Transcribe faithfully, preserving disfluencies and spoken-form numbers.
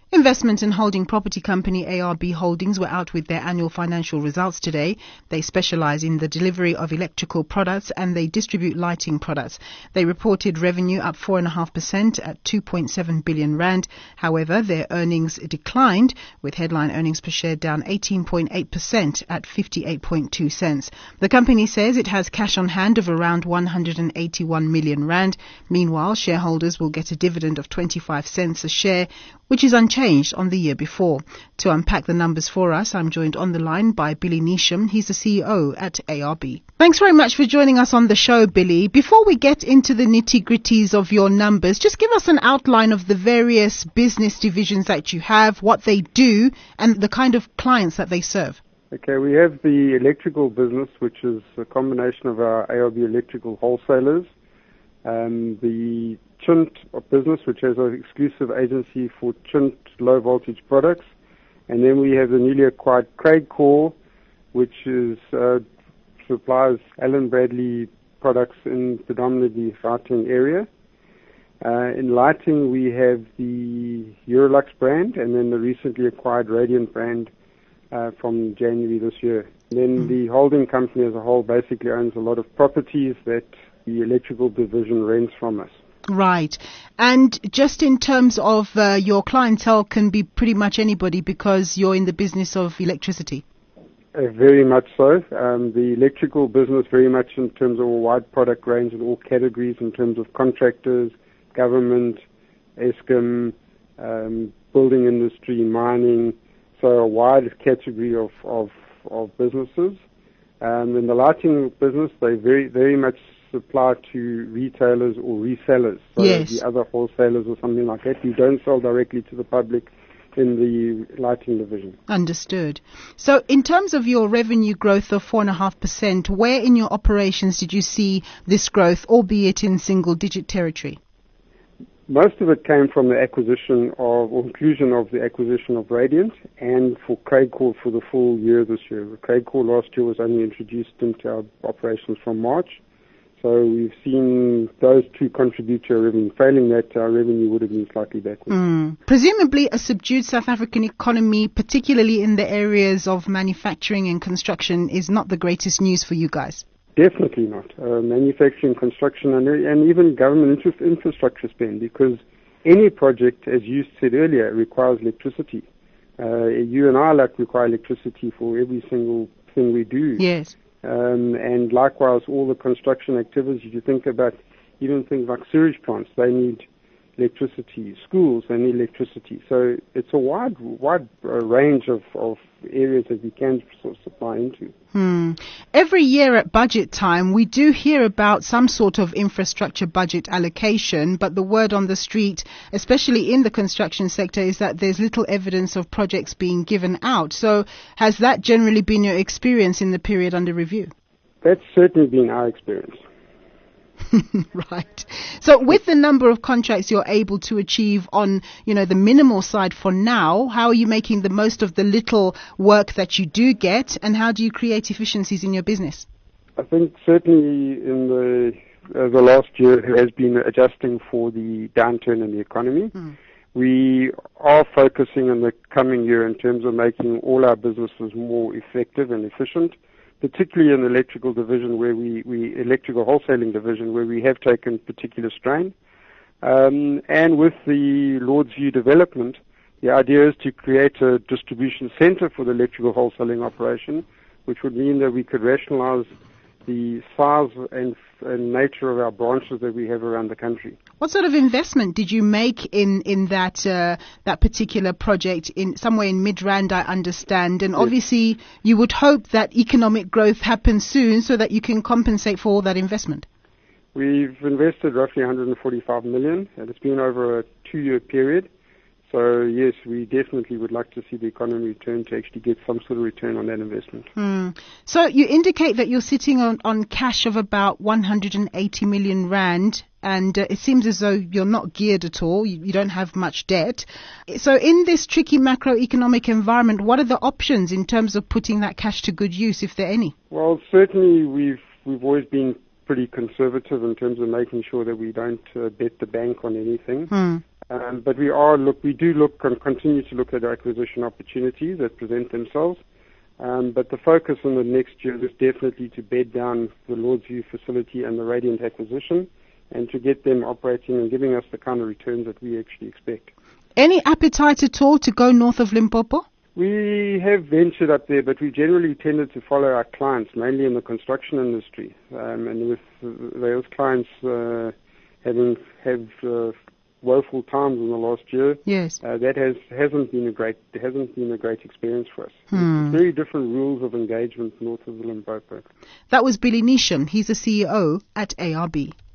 Investment and holding property company A R B Holdings were out with their annual financial results today. They specialize in the delivery of electrical products and they distribute lighting products. They reported revenue up four point five percent at two point seven billion rand. However, their earnings declined, with headline earnings per share down eighteen point eight percent at fifty-eight point two cents. The company says it has cash on hand of around one hundred eighty-one million rand. Meanwhile, shareholders will get a dividend of twenty-five cents a share, which is unchanged on the year before. To unpack the numbers for us, I'm joined on the line by Billy Neesham. He's the C E O at A R B. Thanks very much for joining us on the show, Billy. Before we get into the nitty-gritties of your numbers, just give us an outline of the various business divisions that you have, what they do, and the kind of clients that they serve. Okay, we have the electrical business, which is a combination of our A R B electrical wholesalers, um, the Chint business, which has an exclusive agency for Chint low voltage products, and then we have the newly acquired Craigcore, which is uh, supplies Allen Bradley products in predominantly Gauteng area. Uh, in lighting, we have the Eurolux brand, and then the recently acquired Radiant brand uh, from January this year. And then mm. the holding company as a whole basically owns a lot of properties that the electrical division rents from us. Right. And just in terms of uh, your clientele can be pretty much anybody because you're in the business of electricity. Uh, very much so. Um, the electrical business very much in terms of a wide product range in all categories in terms of contractors, government, Eskom, um, building industry, mining, so a wide category of, of, of businesses. Um, in the lighting business, they very, very much supply to retailers or resellers, so yes. the other wholesalers or something like that. We don't sell directly to the public in the lighting division. Understood. So in terms of your revenue growth of four point five percent, where in your operations did you see this growth, albeit in single-digit territory? Most of it came from the acquisition of, or inclusion of the acquisition of Radiant, and for Craigcore for the full year this year. Craigcore last year was only introduced into our operations from March. So we've seen those two contribute to our revenue. Failing that, our revenue would have been slightly backwards. Mm. Presumably a subdued South African economy, particularly in the areas of manufacturing and construction, is not the greatest news for you guys. Definitely not. Uh, manufacturing, construction, and, and even government infra- infrastructure spend, because any project, as you said earlier, requires electricity. Uh, you and I like require electricity for every single thing we do. Yes. Um, and likewise, all the construction activities, you think about even things like sewage plants, they need electricity. Schools, they need electricity. So it's a wide, wide uh, range of, of areas that we can sort of supply into. Hmm. Every year at budget time, we do hear about some sort of infrastructure budget allocation, but the word on the street, especially in the construction sector, is that there's little evidence of projects being given out. So has that generally been your experience in the period under review? That's certainly been our experience. Right. So with the number of contracts you're able to achieve on, you know, the minimal side for now, how are you making the most of the little work that you do get, and how do you create efficiencies in your business? I think certainly in the uh, the last year has been adjusting for the downturn in the economy. Mm. We are focusing in the coming year in terms of making all our businesses more effective and efficient, particularly in the electrical division where we, we electrical wholesaling division where we have taken particular strain. Um, and with the Lords View development, the idea is to create a distribution center for the electrical wholesaling operation, which would mean that we could rationalize the size and, and nature of our branches that we have around the country. What sort of investment did you make in in that uh, that particular project in somewhere in Midrand, I understand, and yes. Obviously you would hope that economic growth happens soon so that you can compensate for all that investment. We've invested roughly one hundred forty-five million, and it's been over a two-year period. So, yes, we definitely would like to see the economy return to actually get some sort of return on that investment. Mm. So you indicate that you're sitting on, on cash of about one hundred eighty million rand, and uh, it seems as though you're not geared at all. You, you don't have much debt. So in this tricky macroeconomic environment, what are the options in terms of putting that cash to good use, if there are any? Well, certainly we've we've always been pretty conservative in terms of making sure that we don't uh, bet the bank on anything. Mm. Um, but we are look, we do look and continue to look at acquisition opportunities that present themselves. Um, but the focus on the next year is definitely to bed down the Lordsview facility and the Radiant acquisition, and to get them operating and giving us the kind of returns that we actually expect. Any appetite at all to go north of Limpopo? We have ventured up there, but we generally tended to follow our clients, mainly in the construction industry. Um, and with uh, those clients uh, having have uh, woeful times in the last year, yes, uh, that has hasn't been a great hasn't been a great experience for us. Hmm. Very different rules of engagement north of the Limpopo. That was Billy Neesham. He's the C E O at A R B.